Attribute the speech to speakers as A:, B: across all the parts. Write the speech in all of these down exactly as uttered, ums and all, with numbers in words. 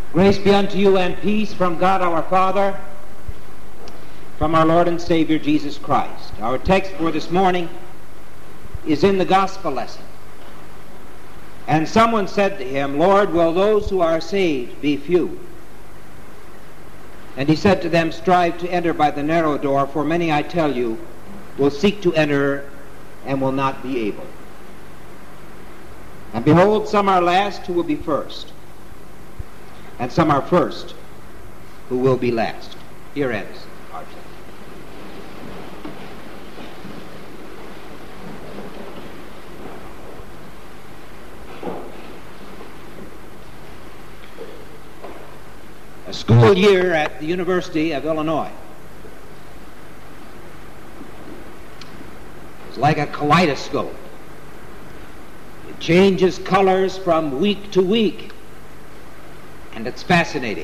A: Grace be unto you and peace from God our Father, from our Lord and Savior Jesus Christ. Our text for this morning is in the gospel lesson. And someone said to him, Lord, will those who are saved be few? And he said to them, strive to enter by the narrow door, for many, I tell you, will seek to enter and will not be able. And behold, some are last who will be first, and some are first who will be last. Here ends our text. A school year at the University of Illinois is like a kaleidoscope. It changes colors from week to week, and it's fascinating.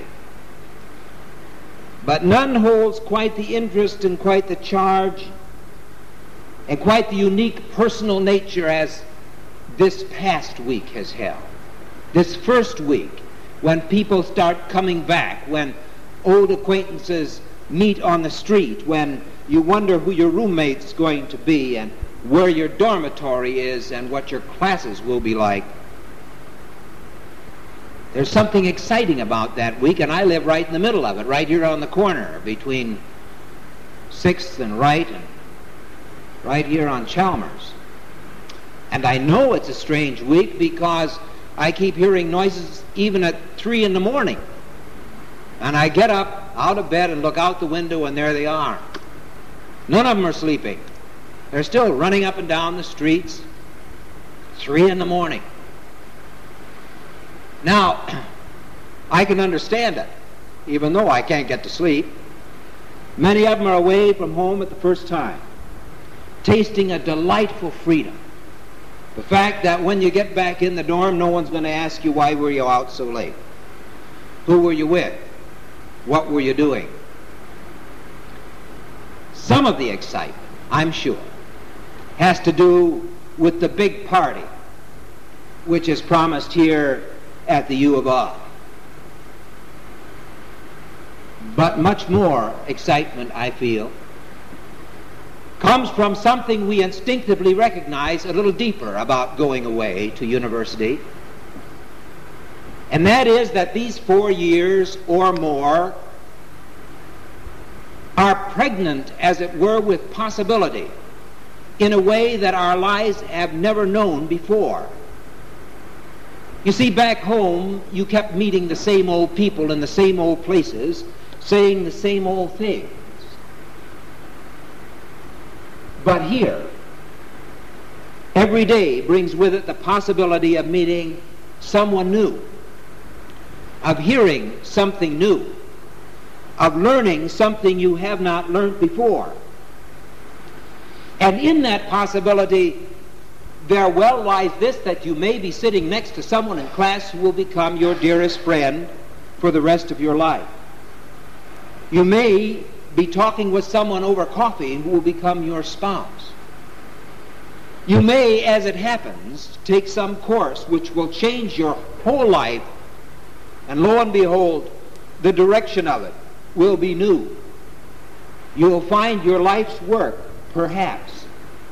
A: But none holds quite the interest and quite the charge and quite the unique personal nature as this past week has held. This first week, when people start coming back, when old acquaintances meet on the street, when you wonder who your roommate's going to be and where your dormitory is and what your classes will be like. There's something exciting about that week, and I live right in the middle of it, right here on the corner between sixth and Wright, and right here on Chalmers. And I know it's a strange week because I keep hearing noises even at three in the morning. And I get up out of bed and look out the window, and there they are. None of them are sleeping. They're still running up and down the streets. Three in the morning. Now, I can understand it, even though I can't get to sleep. Many of them are away from home at the first time, tasting a delightful freedom. The fact that when you get back in the dorm, no one's going to ask you, why were you out so late? Who were you with? What were you doing? Some of the excitement, I'm sure, has to do with the big party, which is promised here at the U of I. But much more excitement, I feel, comes from something we instinctively recognize a little deeper about going away to university. And that is that these four years or more are pregnant, as it were, with possibility in a way that our lives have never known before. You see, back home, you kept meeting the same old people in the same old places, saying the same old things. But here, every day brings with it the possibility of meeting someone new, of hearing something new, of learning something you have not learned before. And in that possibility, there well lies this, that you may be sitting next to someone in class who will become your dearest friend for the rest of your life. You may be talking with someone over coffee who will become your spouse. You may, as it happens, take some course which will change your whole life, and lo and behold, the direction of it will be new. You will find your life's work, perhaps.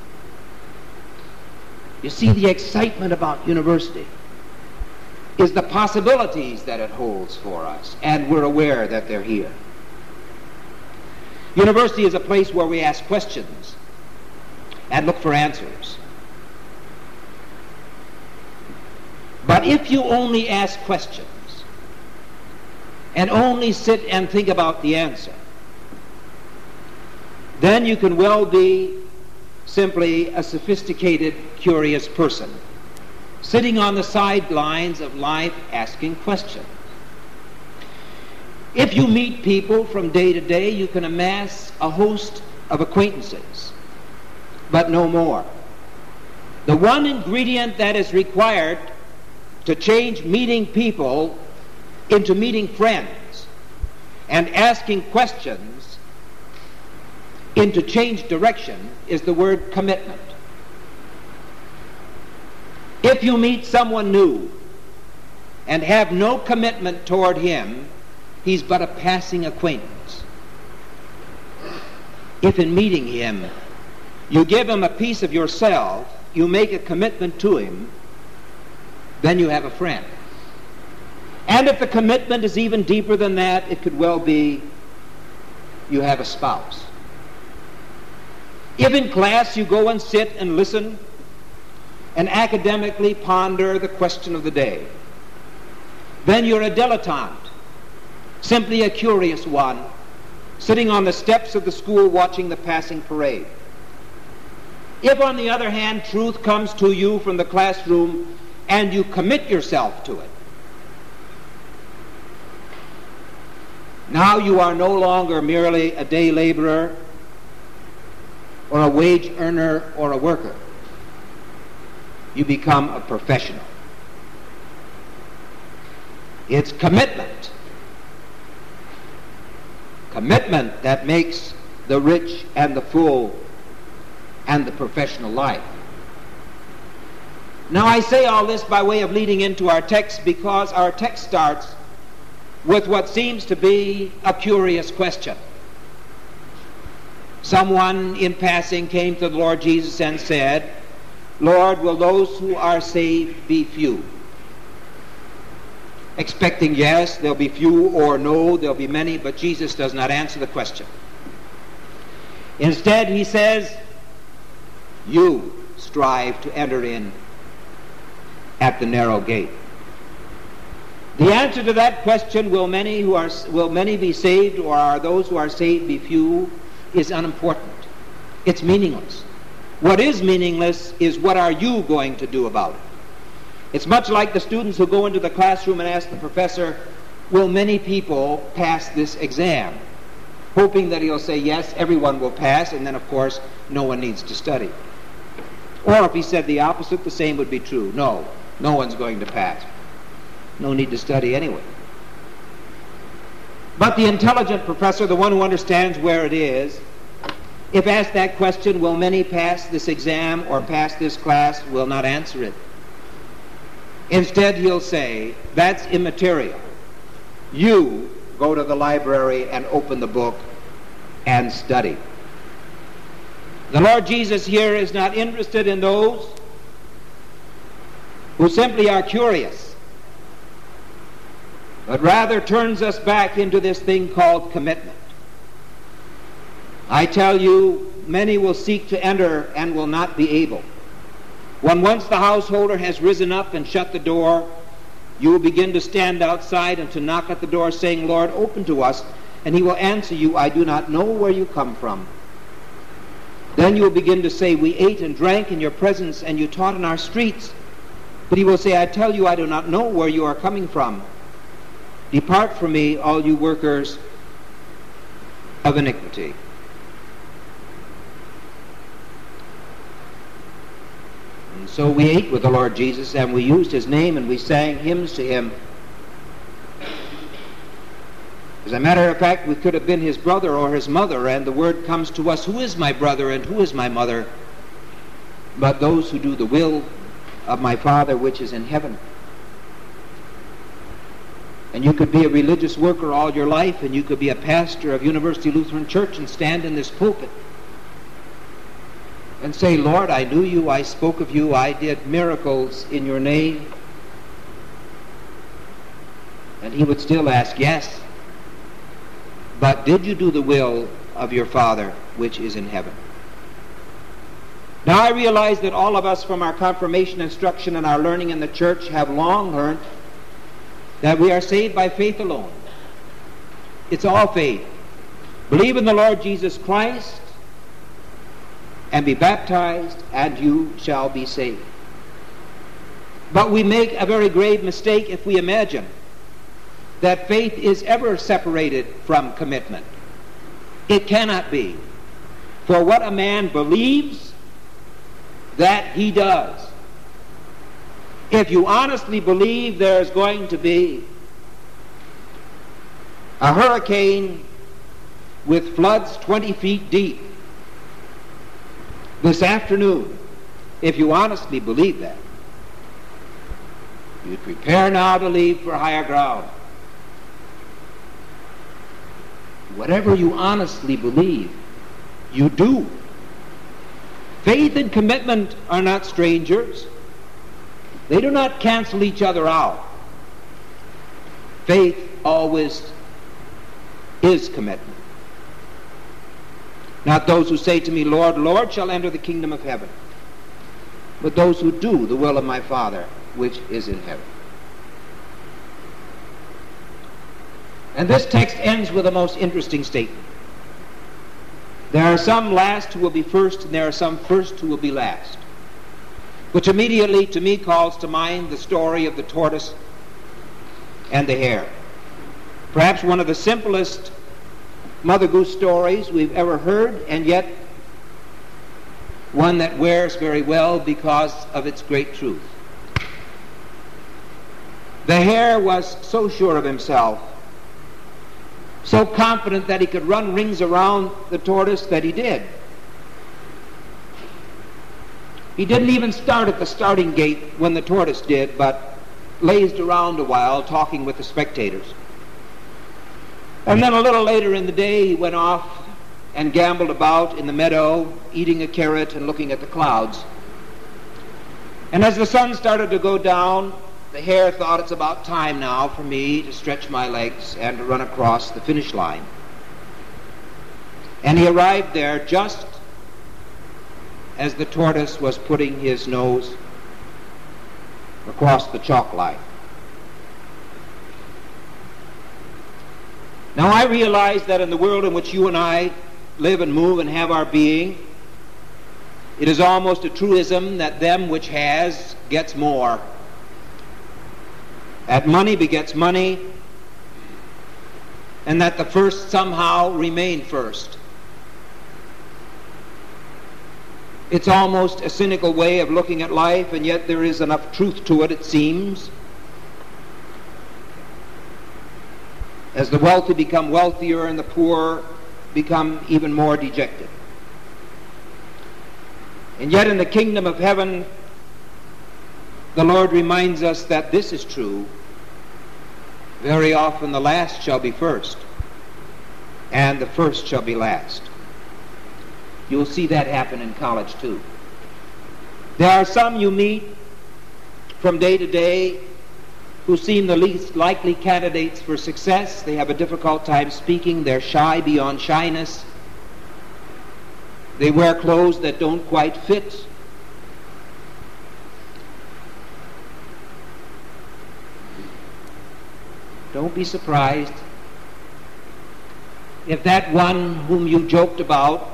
A: You see, the excitement about university is the possibilities that it holds for us, and we're aware that they're here. University is a place where we ask questions and look for answers. But if you only ask questions and only sit and think about the answer, then you can well be simply a sophisticated, curious person, sitting on the sidelines of life asking questions. If you meet people from day to day, you can amass a host of acquaintances, but no more. The one ingredient that is required to change meeting people into meeting friends and asking questions into change direction is the word commitment. If you meet someone new and have no commitment toward him, he's but a passing acquaintance. If in meeting him you give him a piece of yourself, you make a commitment to him, then you have a friend. And if the commitment is even deeper than that, it could well be you have a spouse. If in class you go and sit and listen and academically ponder the question of the day, then you're a dilettante, simply a curious one, sitting on the steps of the school watching the passing parade. If, on the other hand, truth comes to you from the classroom and you commit yourself to it, now you are no longer merely a day laborer or a wage earner or a worker. You become a professional. It's commitment. Commitment that makes the rich and the full and the professional life. Now I say all this by way of leading into our text, because our text starts with what seems to be a curious question. Someone in passing came to the Lord Jesus and said, "Lord, will those who are saved be few?" Expecting yes, there'll be few, or no, there'll be many, but Jesus does not answer the question. Instead, he says, "You strive to enter in at the narrow gate." The answer to that question, will many who are will many be saved, or are those who are saved be few, is unimportant. It's meaningless. What is meaningless is, what are you going to do about it? It's much like the students who go into the classroom and ask the professor, "Will many people pass this exam?" hoping that he'll say, "Yes, everyone will pass," and then of course no one needs to study. Or if he said the opposite, the same would be true. No, no one's going to pass. No need to study anyway. But the intelligent professor, the one who understands where it is, if asked that question, "Will many pass this exam or pass this class?" will not answer it. Instead, he'll say, "That's immaterial. You go to the library and open the book and study." The Lord Jesus here is not interested in those who simply are curious, but rather turns us back into this thing called commitment. I tell you, many will seek to enter and will not be able. When once the householder has risen up and shut the door, you will begin to stand outside and to knock at the door, saying, "Lord, open to us." And he will answer you, "I do not know where you come from." Then you will begin to say, "We ate and drank in your presence, and you taught in our streets." But he will say, "I tell you, I do not know where you are coming from. Depart from me, all you workers of iniquity." And so we ate with the Lord Jesus, and we used his name, and we sang hymns to him. As a matter of fact, we could have been his brother or his mother, and the word comes to us, "Who is my brother and who is my mother? But those who do the will of my Father which is in heaven." And you could be a religious worker all your life, and you could be a pastor of University Lutheran Church and stand in this pulpit and say, "Lord, I knew you, I spoke of you, I did miracles in your name." And he would still ask, "Yes, but did you do the will of your Father which is in heaven?" Now I realize that all of us, from our confirmation instruction and our learning in the church, have long learned that we are saved by faith alone. It's all faith. Believe in the Lord Jesus Christ and be baptized, and you shall be saved. But we make a very grave mistake if we imagine that faith is ever separated from commitment. It cannot be. For what a man believes, that he does. If you honestly believe there's going to be a hurricane with floods twenty feet deep this afternoon, if you honestly believe that, You prepare now to leave for higher ground. Whatever you honestly believe, you do. Faith and commitment are not strangers. They do not cancel each other out. Faith always is commitment. Not those who say to me, Lord, Lord, shall enter the kingdom of heaven, but those who do the will of my Father which is in heaven. And this text ends with a most interesting statement. There are some last who will be first, and there are some first who will be last, which immediately to me calls to mind the story of the tortoise and the hare. Perhaps one of the simplest Mother Goose stories we've ever heard, and yet one that wears very well because of its great truth. The hare was so sure of himself, so confident that he could run rings around the tortoise that he did. He didn't even start at the starting gate when the tortoise did, but lazed around a while talking with the spectators. And then a little later in the day he went off and gambled about in the meadow, eating a carrot and looking at the clouds. And as the sun started to go down, the hare thought, it's about time now for me to stretch my legs and to run across the finish line. And he arrived there just as the tortoise was putting his nose across the chalk line. Now I realize that in the world in which you and I live and move and have our being, it is almost a truism that them which has gets more. That money begets money, and that the first somehow remain first. It's almost a cynical way of looking at life, and yet there is enough truth to it, it seems. As the wealthy become wealthier and the poor become even more dejected. And yet in the kingdom of heaven, the Lord reminds us that this is true. Very often the last shall be first, and the first shall be last. You'll see that happen in college too. There are some you meet from day to day who seem the least likely candidates for success. They have a difficult time speaking. They're shy beyond shyness. They wear clothes that don't quite fit. Don't be surprised if that one whom you joked about,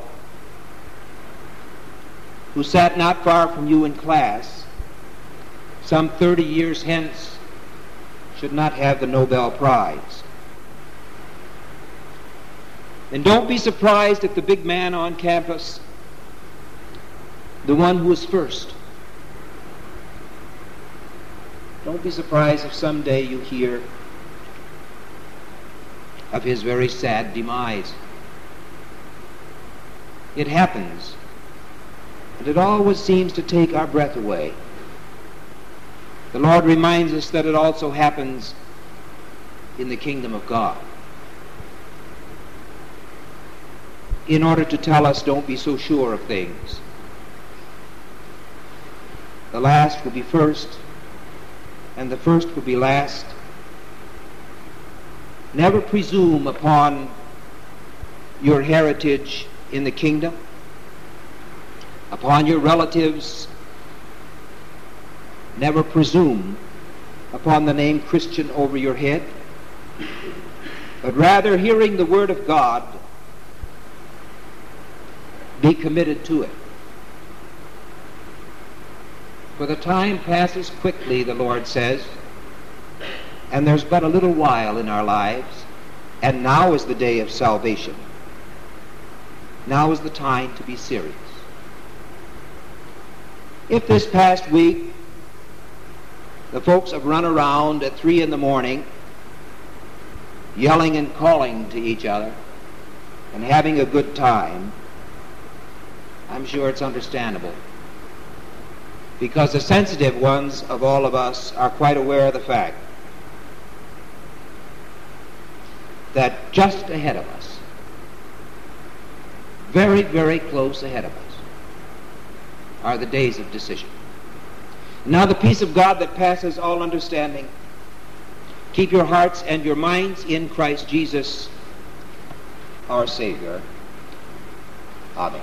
A: who sat not far from you in class, some thirty years hence should not have the Nobel Prize. And don't be surprised if the big man on campus, the one who is first, don't be surprised if someday you hear of his very sad demise. It happens, and it always seems to take our breath away. The Lord reminds us that it also happens in the kingdom of God, in order to tell us, don't be so sure of things. The last will be first, and the first will be last. Never presume upon your heritage in the kingdom, upon your relatives. Never presume upon the name Christian over your head, but rather, hearing the word of God, be committed to it. For the time passes quickly, the Lord says, and there's but a little while in our lives, and now is the day of salvation. Now is the time to be serious. If this past week the folks have run around at three in the morning yelling and calling to each other and having a good time, I'm sure it's understandable. because the sensitive ones of all of us are quite aware of the fact that just ahead of us, very, very close ahead of us, are the days of decision. Now the peace of God that passes all understanding, keep your hearts and your minds in Christ Jesus, our Savior. Amen.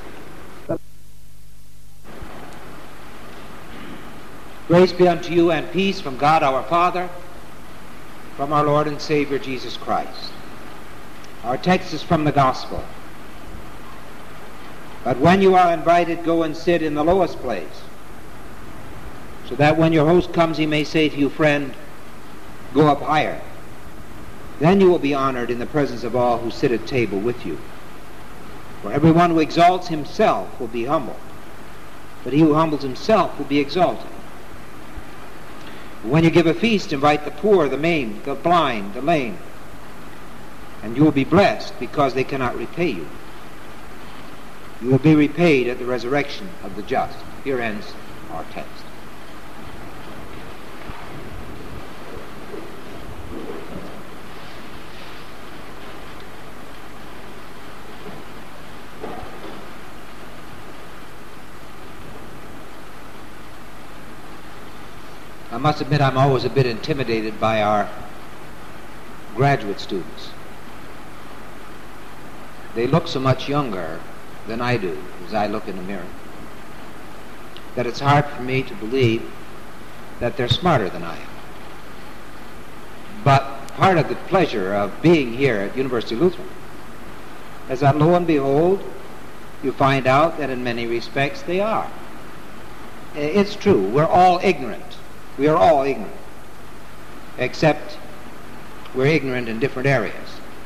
A: Grace be unto you and peace from God our Father, from our Lord and Savior Jesus Christ. Our text is from the Gospel. But when you are invited, go and sit in the lowest place, so that when your host comes, he may say to you, friend, go up higher. Then you will be honored in the presence of all who sit at table with you. For everyone who exalts himself will be humbled, but he who humbles himself will be exalted. When you give a feast, invite the poor, the maimed, the blind, the lame, and you will be blessed, because they cannot repay you. You will be repaid at the resurrection of the just. Here ends our text. I must admit I'm always a bit intimidated by our graduate students. They look so much younger than I do as I look in the mirror, that it's hard for me to believe that they're smarter than I am. But part of the pleasure of being here at University Lutheran is that, lo and behold, you find out that in many respects they are. It's true, we're all ignorant. We are all ignorant, except we're ignorant in different areas.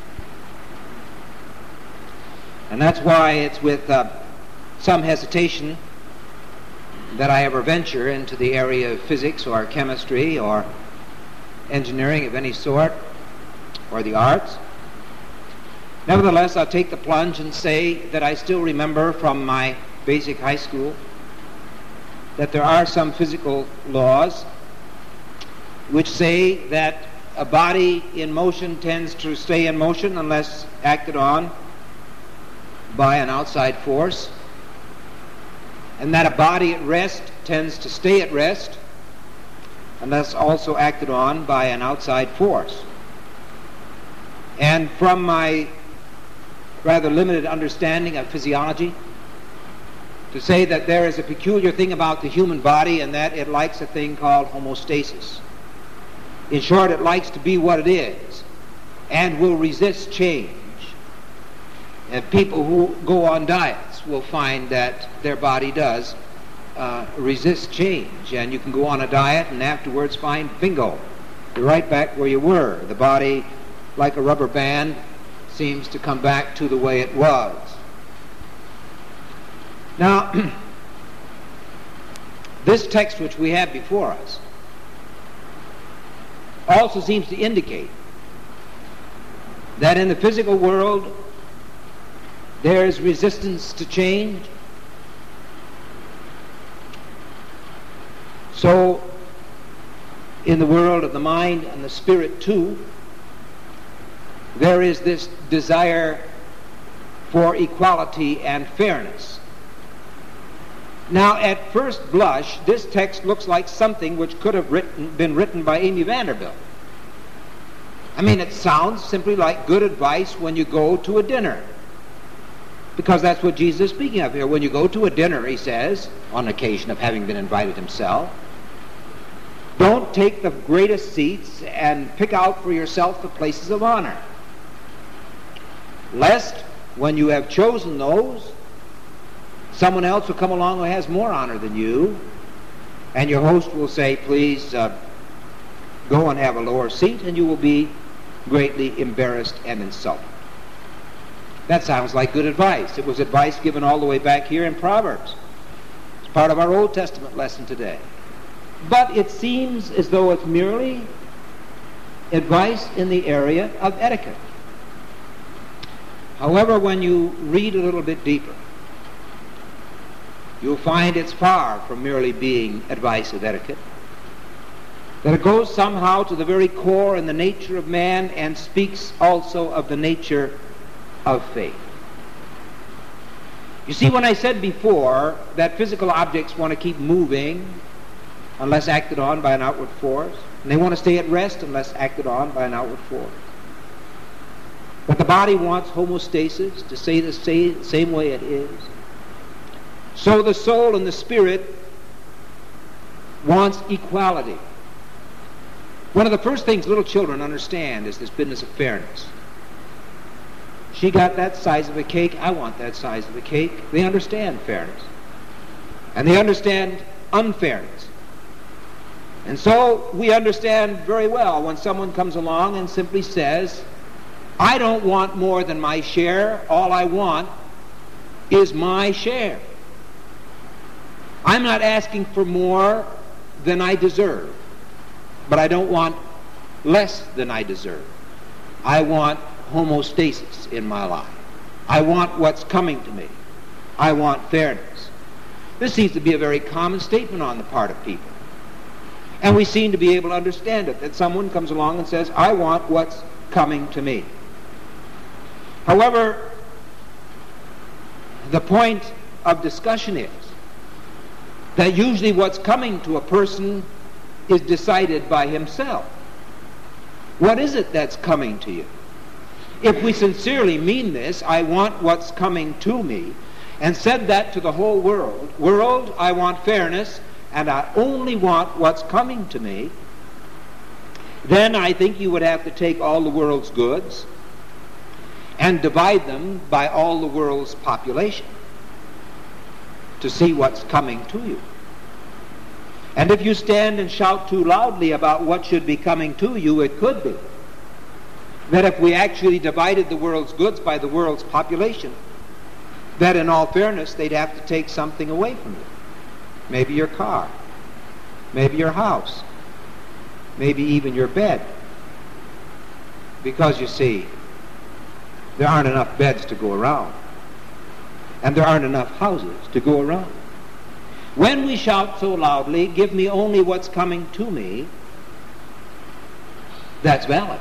A: And that's why it's with uh, some hesitation that I ever venture into the area of physics or chemistry or engineering of any sort, or the arts. Nevertheless, I'll take the plunge and say that I still remember from my basic high school that there are some physical laws which say that a body in motion tends to stay in motion unless acted on by an outside force, and that a body at rest tends to stay at rest unless also acted on by an outside force. And from my rather limited understanding of physiology, to say that there is a peculiar thing about the human body, and that it likes a thing called homeostasis. In short, it likes to be what it is and will resist change. And people who go on diets will find that their body does uh, resist change. And you can go on a diet and afterwards find, bingo, you're right back where you were. The body, like a rubber band, seems to come back to the way it was. Now, this text which we have before us also seems to indicate that in the physical world there is resistance to change. So in the world of the mind and the spirit too, there is this desire for equality and fairness. Now, at first blush, this text looks like something which could have written, been written by Amy Vanderbilt. I mean, it sounds simply like good advice when you go to a dinner, because that's what Jesus is speaking of here. When you go to a dinner, he says, on occasion of having been invited himself, don't take the greatest seats and pick out for yourself the places of honor, lest when you have chosen those, someone else will come along who has more honor than you, and your host will say, please uh, go and have a lower seat, and you will be greatly embarrassed and insulted. That sounds like good advice. It was advice given all the way back here in Proverbs. It's part of our Old Testament lesson today. But it seems as though it's merely advice in the area of etiquette. However, when you read a little bit deeper, you'll find it's far from merely being advice of etiquette, that it goes somehow to the very core and the nature of man and speaks also of the nature of faith. You see, when I said before that physical objects want to keep moving unless acted on by an outward force, and they want to stay at rest unless acted on by an outward force, but the body wants homeostasis, to stay the same, same way it is, so the soul and the spirit wants equality. One of the first things little children understand is this business of fairness. She got that size of a cake, I want that size of a cake. They understand fairness. And they understand unfairness. And so we understand very well when someone comes along and simply says, I don't want more than my share, all I want is my share. I'm not asking for more than I deserve, but I don't want less than I deserve. I want homeostasis in my life. I want what's coming to me. I want fairness. This seems to be a very common statement on the part of people. And we seem to be able to understand it, that someone comes along and says, I want what's coming to me. However, the point of discussion is that usually what's coming to a person is decided by himself. What is it that's coming to you? If we sincerely mean this, I want what's coming to me, and said that to the whole world, world, I want fairness, and I only want what's coming to me, then I think you would have to take all the world's goods and divide them by all the world's population to see what's coming to you. And if you stand and shout too loudly about what should be coming to you, it could be that if we actually divided the world's goods by the world's population, that in all fairness they'd have to take something away from you. Maybe your car, maybe your house, maybe even your bed. Because you see, there aren't enough beds to go around, and there aren't enough houses to go around. When we shout so loudly, give me only what's coming to me, that's valid.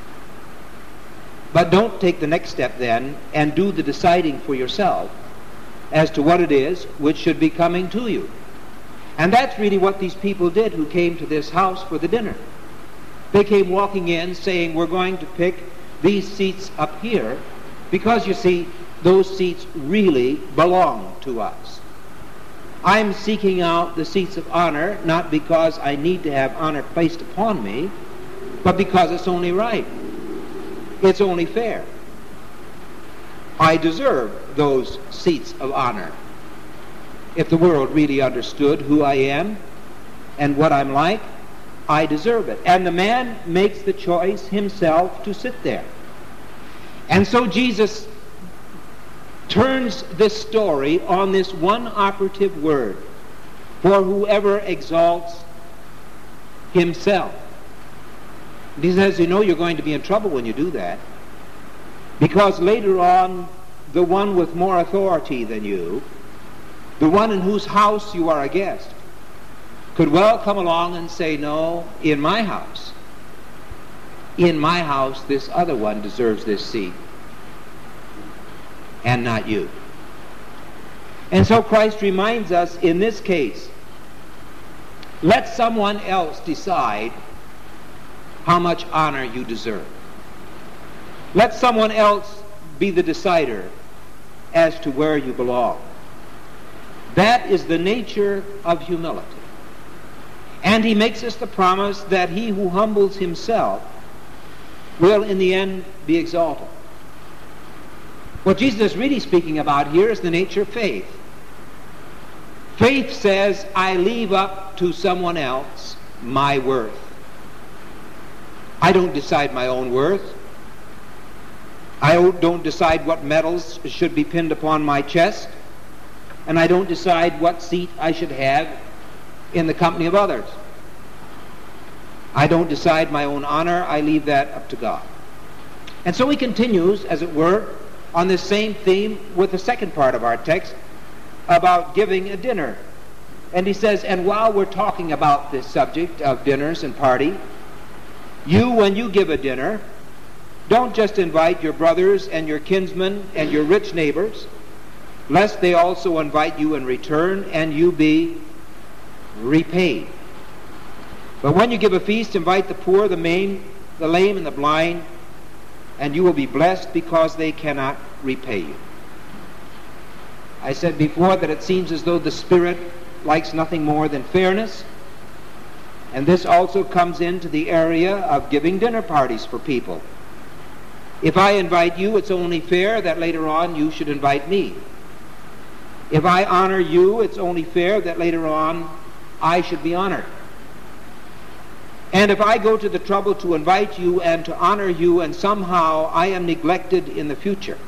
A: But don't take the next step then and do the deciding for yourself as to what it is which should be coming to you. And that's really what these people did who came to this house for the dinner. They came walking in saying, we're going to pick these seats up here because, you see, those seats really belong to us. I'm seeking out the seats of honor not because I need to have honor placed upon me, but because it's only right. It's only fair. I deserve those seats of honor. If the world really understood who I am and what I'm like, I deserve it. And the man makes the choice himself to sit there. And so Jesus turns this story on this one operative word, for whoever exalts himself. He says, you know, you're going to be in trouble when you do that, because later on, the one with more authority than you, the one in whose house you are a guest, could well come along and say, no, in my house, in my house, this other one deserves this seat, and not you. And so Christ reminds us in this case, let someone else decide how much honor you deserve. Let someone else be the decider as to where you belong. That is the nature of humility. And he makes us the promise that he who humbles himself will in the end be exalted. What Jesus is really speaking about here is the nature of faith. Faith says, I leave up to someone else my worth. I don't decide my own worth. I don't decide what medals should be pinned upon my chest. And I don't decide what seat I should have in the company of others. I don't decide my own honor. I leave that up to God. And so he continues, as it were, on this same theme with the second part of our text, about giving a dinner. And he says, and while we're talking about this subject of dinners and party, you, when you give a dinner, don't just invite your brothers and your kinsmen and your rich neighbors, lest they also invite you in return and you be repaid. But when you give a feast, invite the poor, the maimed, the lame, and the blind, and you will be blessed because they cannot repay you. I said before that it seems as though the Spirit likes nothing more than fairness, and this also comes into the area of giving dinner parties for people. If I invite you, it's only fair that later on you should invite me. If I honor you, it's only fair that later on I should be honored. And if I go to the trouble to invite you and to honor you and somehow I am neglected in the future,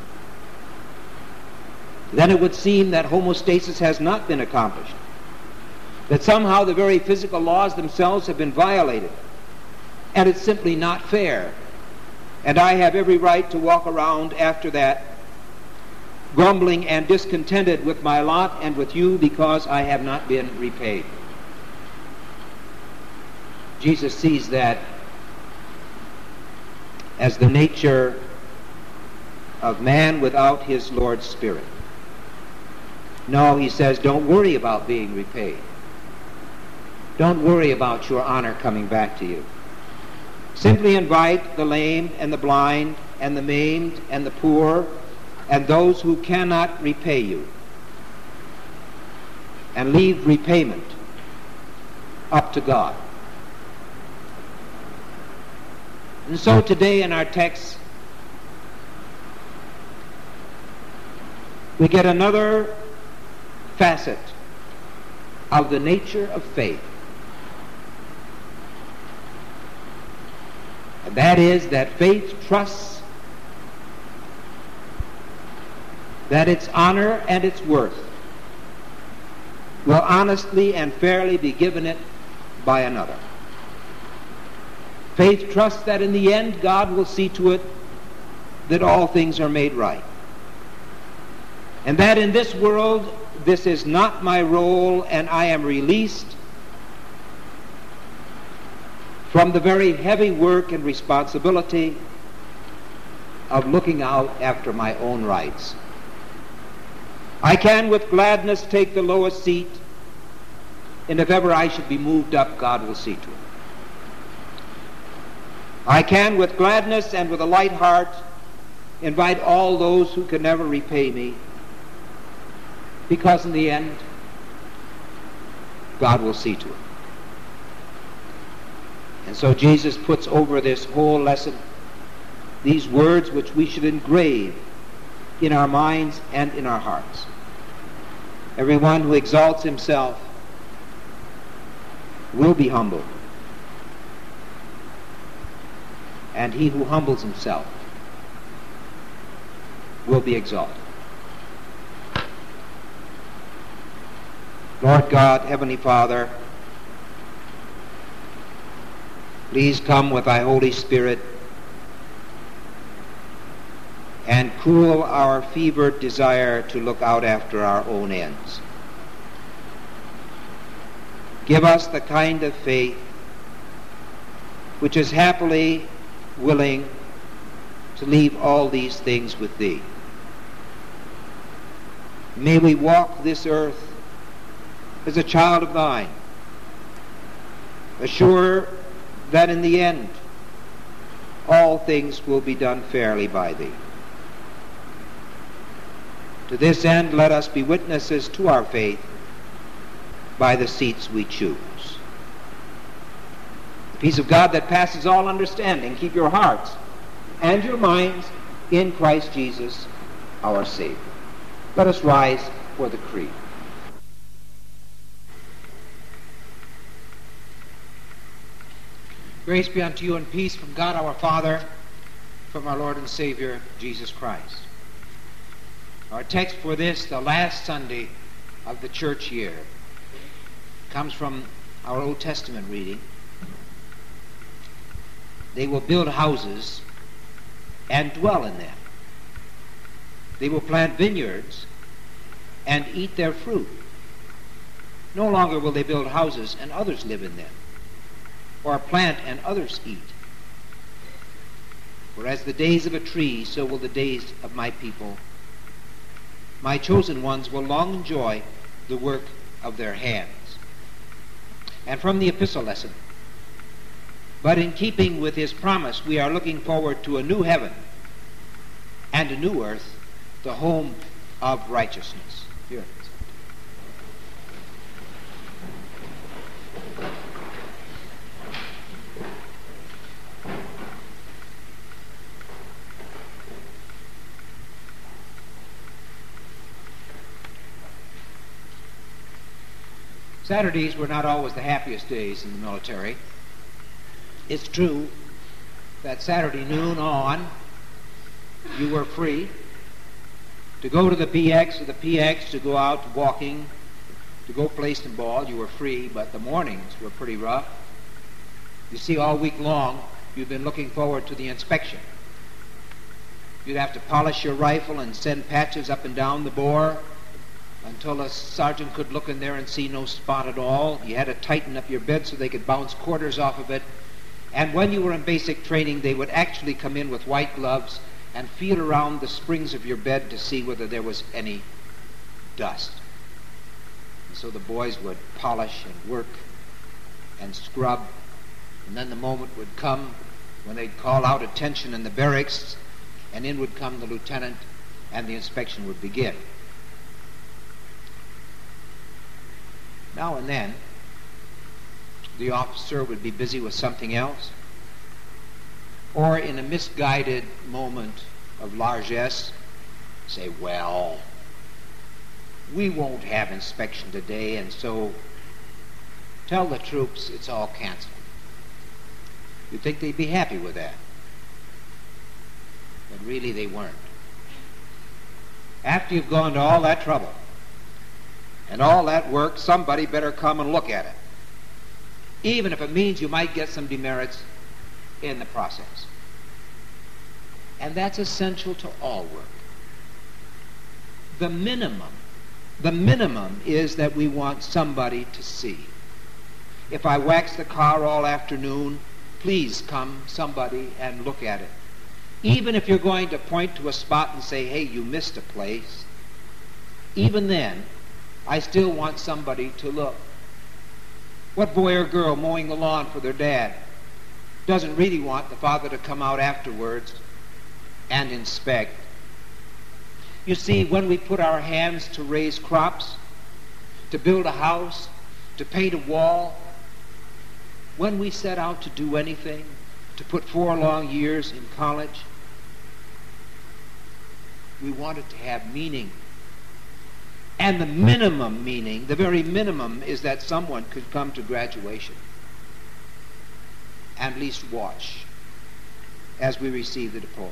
A: then it would seem that homeostasis has not been accomplished, that somehow the very physical laws themselves have been violated, and it's simply not fair. And I have every right to walk around after that, grumbling and discontented with my lot and with you because I have not been repaid. Jesus sees that as the nature of man without his Lord's Spirit. No, he says, don't worry about being repaid. Don't worry about your honor coming back to you. Simply invite the lame and the blind and the maimed and the poor and those who cannot repay you, and leave repayment up to God. And so today in our text, we get another facet of the nature of faith. And that is that faith trusts that its honor and its worth will honestly and fairly be given it by another. Faith trusts that in the end God will see to it that all things are made right. And that in this world this is not my role, and I am released from the very heavy work and responsibility of looking out after my own rights. I can with gladness take the lowest seat, and if ever I should be moved up, God will see to it. I can with gladness and with a light heart invite all those who can never repay me, because in the end, God will see to it. And so Jesus puts over this whole lesson these words which we should engrave in our minds and in our hearts. Everyone who exalts himself will be humbled, and he who humbles himself will be exalted. Lord God, Heavenly Father, please come with thy Holy Spirit and cool our fevered desire to look out after our own ends. Give us the kind of faith which is happily willing to leave all these things with thee. May we walk this earth as a child of thine, assured that in the end all things will be done fairly by thee. To this end, let us be witnesses to our faith by the seats we choose. The peace of God that passes all understanding, keep your hearts and your minds in Christ Jesus, our Savior. Let us rise for the creed. Grace be unto you and peace from God our Father, from our Lord and Savior, Jesus Christ. Our text for this, the last Sunday of the church year, comes from our Old Testament reading. They will build houses and dwell in them. They will plant vineyards and eat their fruit. No longer will they build houses and others live in them, or plant and others eat. For as the days of a tree, so will the days of my people. My chosen ones will long enjoy the work of their hands. And from the epistle lesson, but in keeping with his promise, we are looking forward to a new heaven and a new earth, the home of righteousness. Here it is. Saturdays were not always the happiest days in the military. It's true that Saturday noon on, you were free to go to the P X or the P X, to go out walking, to go play some ball. You were free, but the mornings were pretty rough. You see, all week long, you've been looking forward to the inspection. You'd have to polish your rifle and send patches up and down the bore until a sergeant could look in there and see no spot at all. You had to tighten up your bed so they could bounce quarters off of it. And when you were in basic training, they would actually come in with white gloves and feel around the springs of your bed to see whether there was any dust. And so the boys would polish and work and scrub, and then the moment would come when they'd call out attention in the barracks, and in would come the lieutenant, and the inspection would begin. Now and then, the officer would be busy with something else, or in a misguided moment of largesse, say, well, we won't have inspection today, and so tell the troops it's all canceled. You'd think they'd be happy with that. But really they weren't. After you've gone to all that trouble and all that work, somebody better come and look at it, even if it means you might get some demerits in the process. And that's essential to all work. The minimum, the minimum is that we want somebody to see. If I wax the car all afternoon, please come somebody and look at it. Even if you're going to point to a spot and say, hey, you missed a place, even then, I still want somebody to look. What boy or girl mowing the lawn for their dad doesn't really want the father to come out afterwards and inspect? You see, when we put our hands to raise crops, to build a house, to paint a wall, when we set out to do anything, to put four long years in college, we want it to have meaning. And the minimum meaning, the very minimum, is that someone could come to graduation and at least watch as we receive the diploma.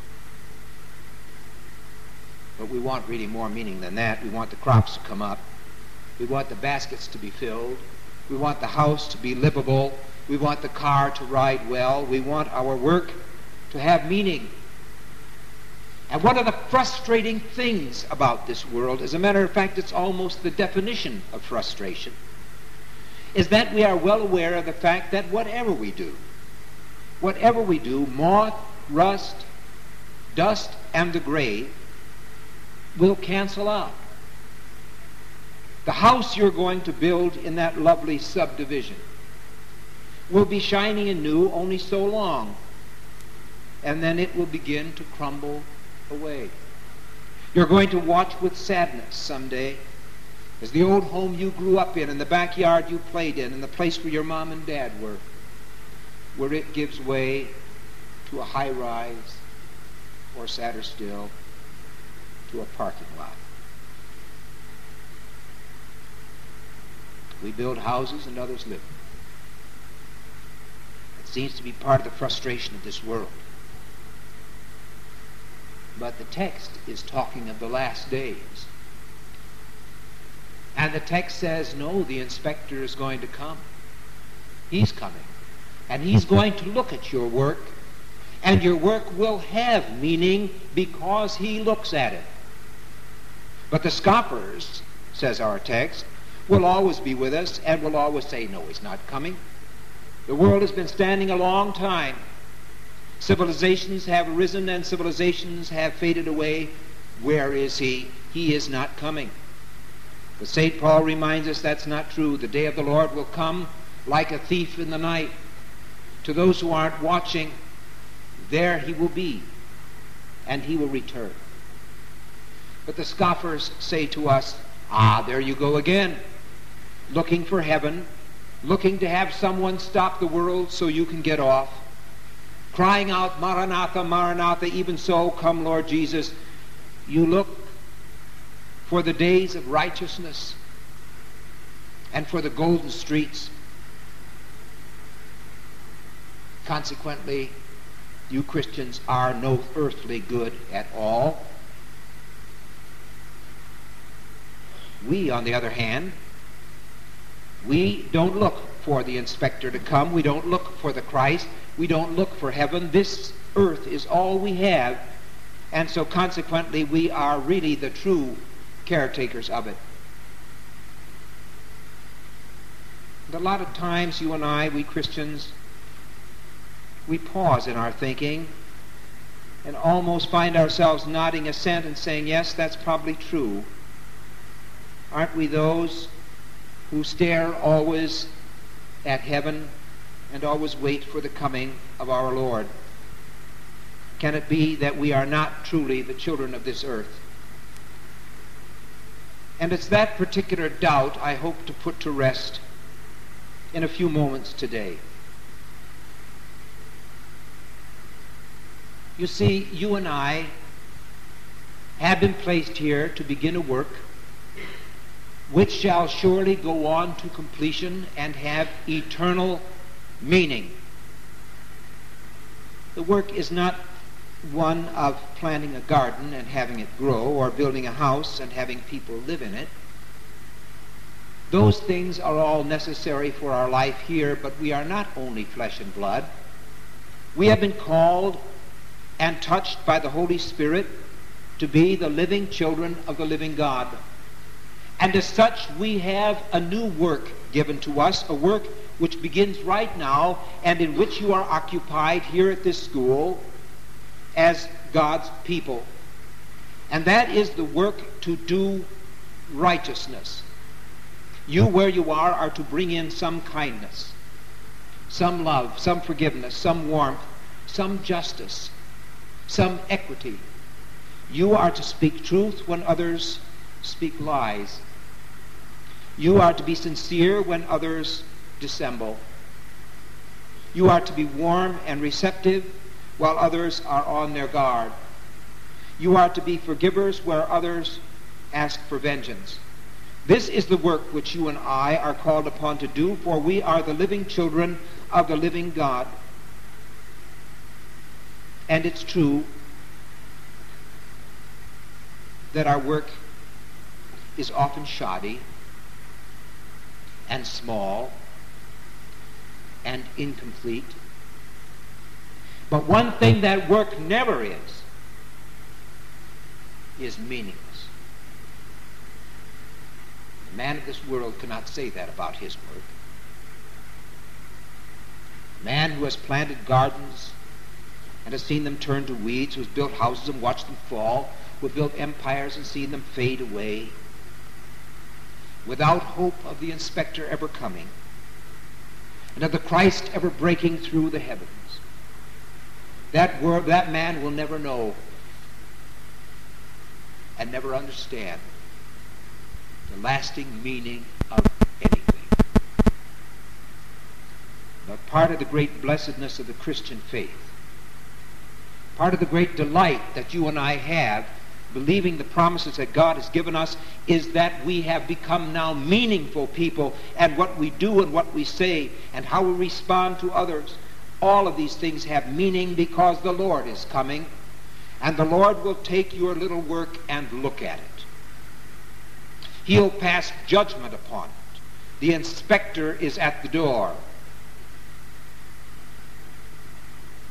A: But we want really more meaning than that. We want the crops to come up. We want the baskets to be filled. We want the house to be livable. We want the car to ride well. We want our work to have meaning. And one of the frustrating things about this world, as a matter of fact, it's almost the definition of frustration, is that we are well aware of the fact that whatever we do, whatever we do, moth, rust, dust, and the grave will cancel out. The house you're going to build in that lovely subdivision will be shiny and new only so long, and then it will begin to crumble away. You're going to watch with sadness someday as the old home you grew up in and the backyard you played in and the place where your mom and dad were, where it gives way to a high-rise, or sadder still, to a parking lot. We build houses and others live. It seems to be part of the frustration of this world. But the text is talking of the last days. And the text says, no, the inspector is going to come. He's coming. And he's going to look at your work. And your work will have meaning because he looks at it. But the scoffers, says our text, will always be with us and will always say, no, he's not coming. The world has been standing a long time. Civilizations have arisen and civilizations have faded away. Where is he? He is not coming. But Saint Paul reminds us that's not true. The day of the Lord will come like a thief in the night. To those who aren't watching, there he will be, and he will return. But the scoffers say to us, ah, there you go again, looking for heaven, looking to have someone stop the world so you can get off, crying out, Maranatha, Maranatha, even so, come Lord Jesus. You look for the days of righteousness and for the golden streets. Consequently, you Christians are no earthly good at all. We, on the other hand, we don't look for the inspector to come. We don't look for the Christ. We don't look for heaven. This earth is all we have, and so consequently we are really the true caretakers of it. And a lot of times you and I, we Christians, we pause in our thinking and almost find ourselves nodding assent and saying, yes, that's probably true. Aren't we those who stare always at heaven and always wait for the coming of our Lord? Can it be that we are not truly the children of this earth? And it's that particular doubt I hope to put to rest in a few moments today. You see, you and I have been placed here to begin a work which shall surely go on to completion and have eternal meaning. The work is not one of planting a garden and having it grow, or building a house and having people live in it. Those things are all necessary for our life here, but we are not only flesh and blood. We have been called and touched by the Holy Spirit to be the living children of the living God. And as such, we have a new work given to us, a work which begins right now and in which you are occupied here at this school as God's people. And that is the work to do righteousness. You, where you are, are to bring in some kindness, some love, some forgiveness, some warmth, some justice, some equity. You are to speak truth when others speak lies. You are to be sincere when others dissemble. You are to be warm and receptive while others are on their guard. You are to be forgivers where others ask for vengeance. This is the work which you and I are called upon to do, for we are the living children of the living God. And it's true that our work is often shoddy and small and incomplete. But one thing that work never is, is meaningless. The man of this world cannot say that about his work. The man who has planted gardens and has seen them turn to weeds, who has built houses and watched them fall, who has built empires and seen them fade away, without hope of the inspector ever coming, and of the Christ ever breaking through the heavens. That world, that man will never know and never understand the lasting meaning of anything. But part of the great blessedness of the Christian faith, part of the great delight that you and I have, believing the promises that God has given us, is that we have become now meaningful people, and what we do and what we say and how we respond to others, all of these things have meaning because the Lord is coming, and the Lord will take your little work and look at it. He'll pass judgment upon it. The inspector is at the door,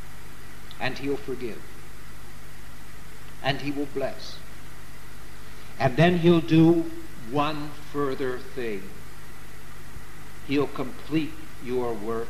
A: and he'll forgive, and he will bless. And then he'll do one further thing. He'll complete your work.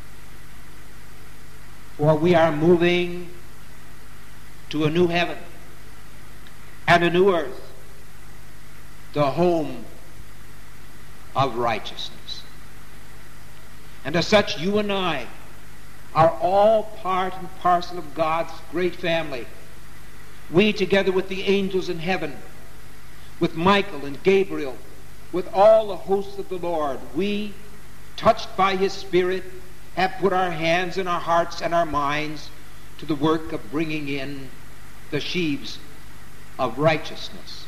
A: For we are moving to a new heaven and a new earth, the home of righteousness. And as such, you and I are all part and parcel of God's great family. We, together with the angels in heaven, with Michael and Gabriel, with all the hosts of the Lord, we, touched by his Spirit, have put our hands and our hearts and our minds to the work of bringing in the sheaves of righteousness.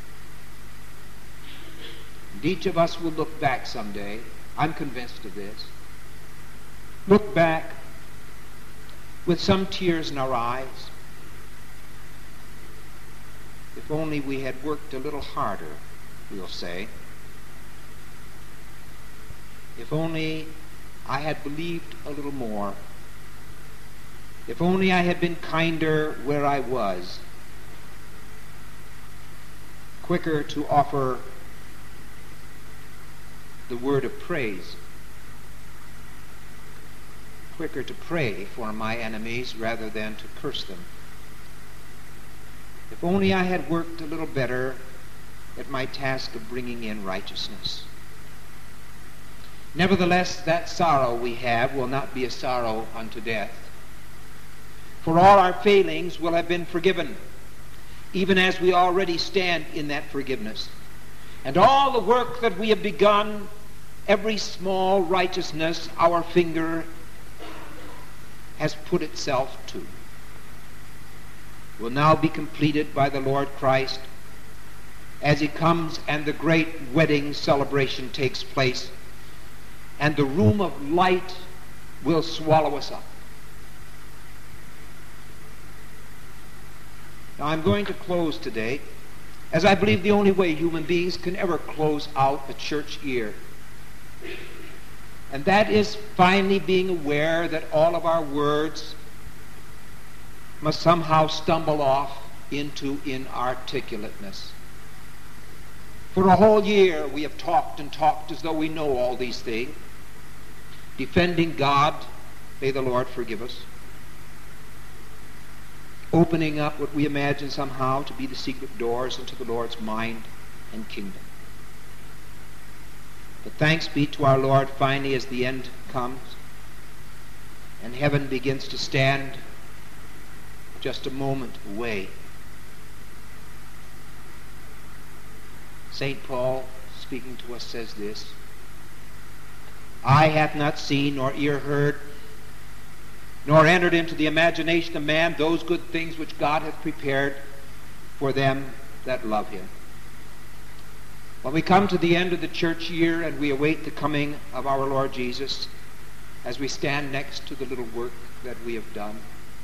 A: And each of us will look back someday, I'm convinced of this, look back with some tears in our eyes. If only we had worked a little harder, we'll say. If only I had believed a little more. If only I had been kinder where I was, quicker to offer the word of praise, quicker to pray for my enemies rather than to curse them. If only I had worked a little better at my task of bringing in righteousness. Nevertheless, that sorrow we have will not be a sorrow unto death. For all our failings will have been forgiven, even as we already stand in that forgiveness. And all the work that we have begun, every small righteousness our finger has put itself to, will now be completed by the Lord Christ as he comes and the great wedding celebration takes place, and the room of light will swallow us up. Now I'm going to close today, as I believe the only way human beings can ever close out a church year. And that is finally being aware that all of our words must somehow stumble off into inarticulateness. For a whole year we have talked and talked as though we know all these things, defending God, may the Lord forgive us, opening up what we imagine somehow to be the secret doors into the Lord's mind and kingdom. But thanks be to our Lord, finally, as the end comes and heaven begins to stand just a moment away. Saint Paul, speaking to us, says this: Eye hath not seen, nor ear heard, nor entered into the imagination of man those good things which God hath prepared for them that love him. When we come to the end of the church year and we await the coming of our Lord Jesus, as we stand next to the little work that we have done,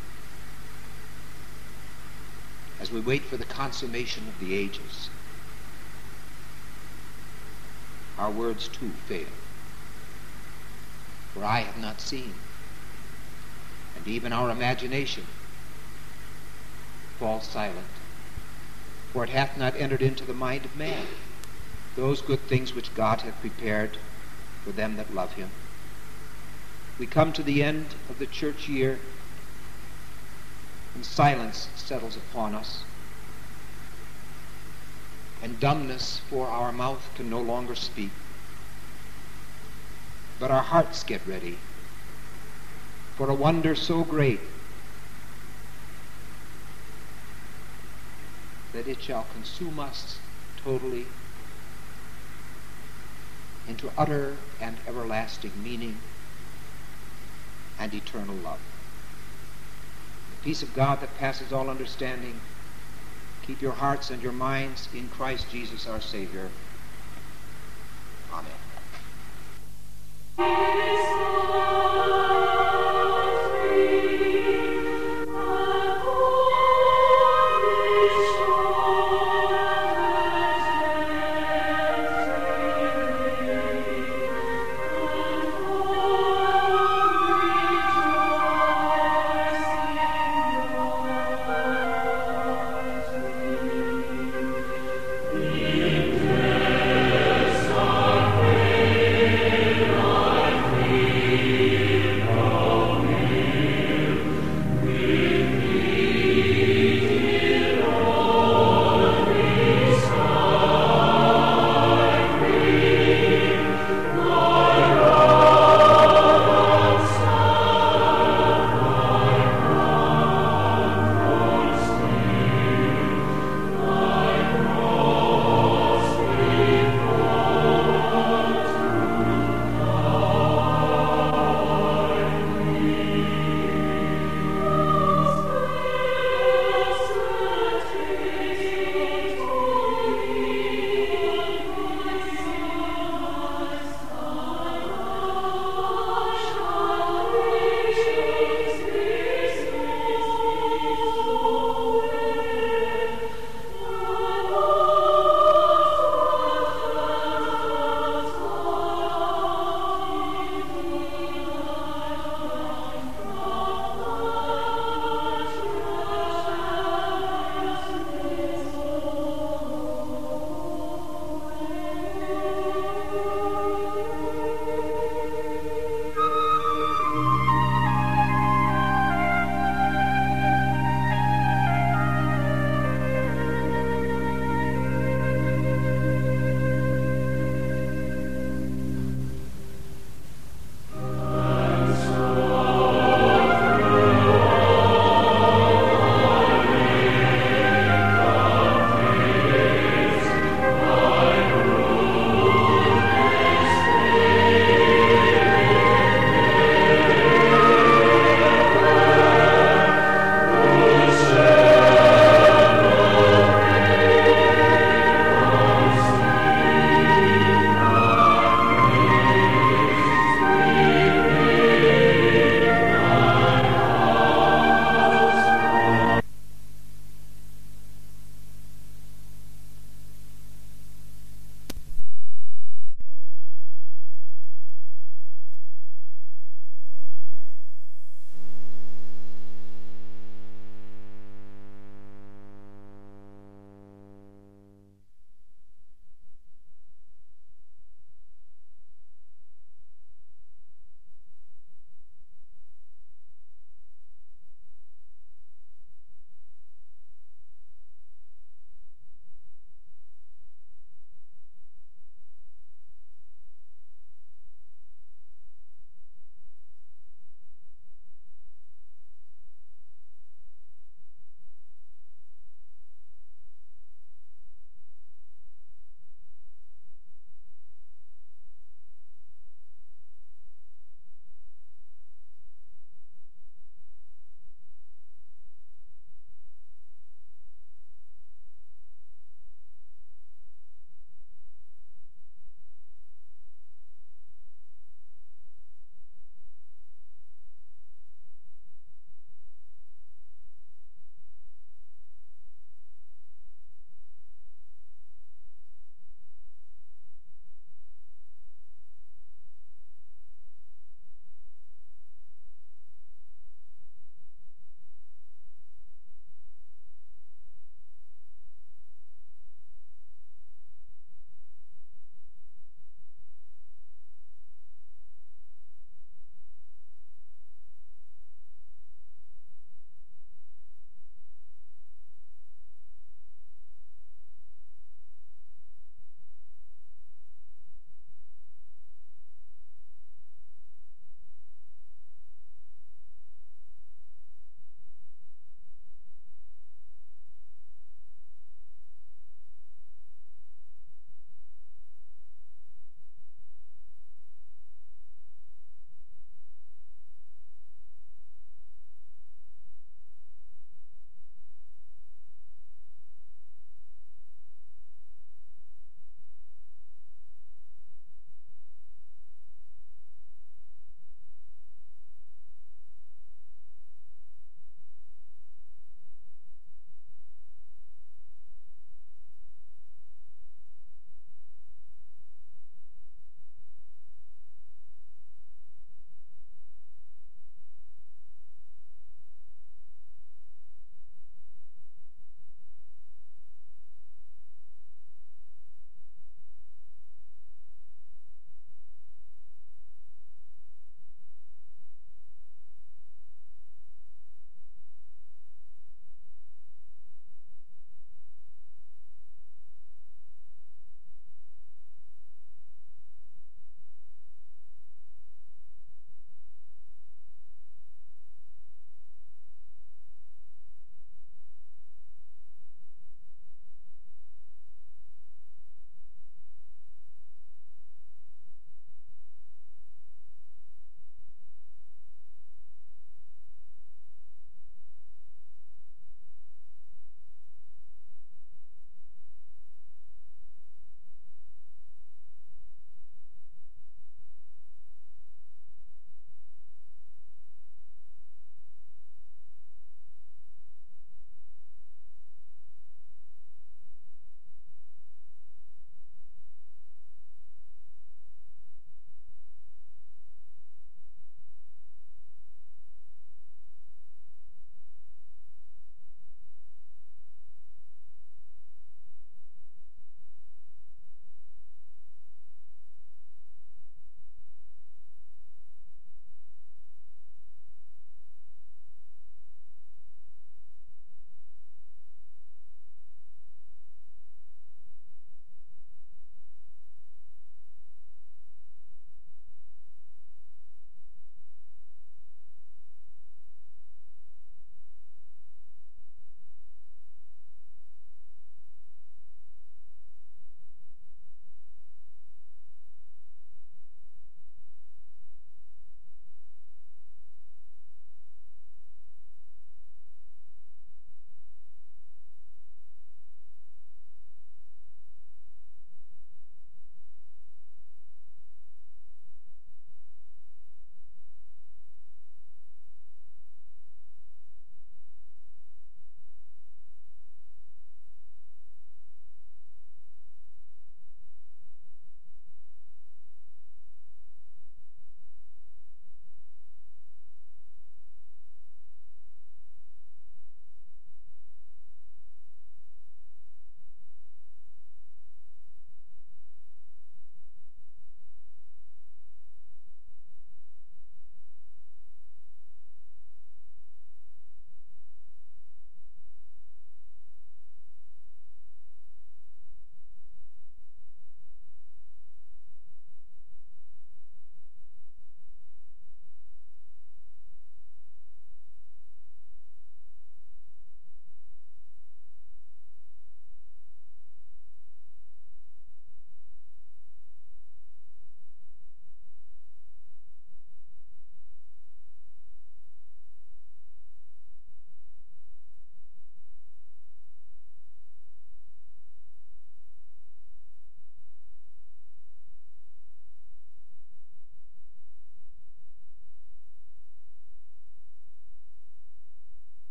A: as we wait for the consummation of the ages, our words too fail. For eye hath not seen, and even our imagination falls silent. For it hath not entered into the mind of man those good things which God hath prepared for them that love him. We come to the end of the church year, and silence settles upon us, and dumbness, for our mouth can no longer speak. But our hearts get ready for a wonder so great that it shall consume us totally into utter and everlasting meaning and eternal love. The peace of God that passes all understanding, keep your hearts and your minds in Christ Jesus our Savior. Amen.